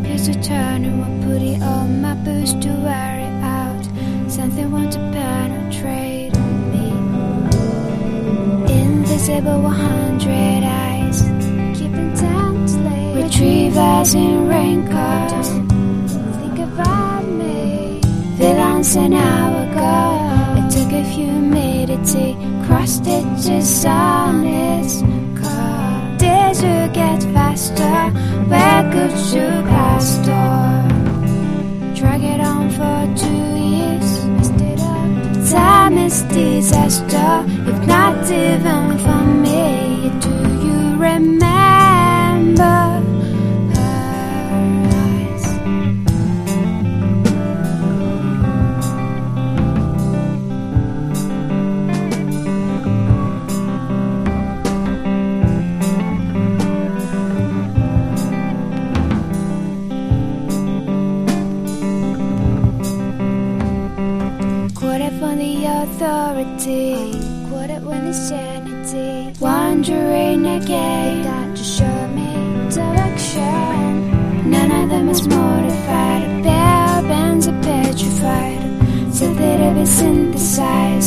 Here's a turn and we'll put it on my boots to wear it out. Something want to penetrate me. Invisible 100 eyes, keeping time late. Retrievers in raincoats, think about me. Villains an hour ago. It took a humidity, cross stitches on its car. Days will get faster, where could you pastor? Drag it on for 2 years, messed it up. Time is disaster, if not even for me. Do you remember her eyes? Quoted from the authority, quoted when it's sanity. Wandering again, that to show me direction. None of them is mortified, bare bands are petrified. So they'd be synthesized.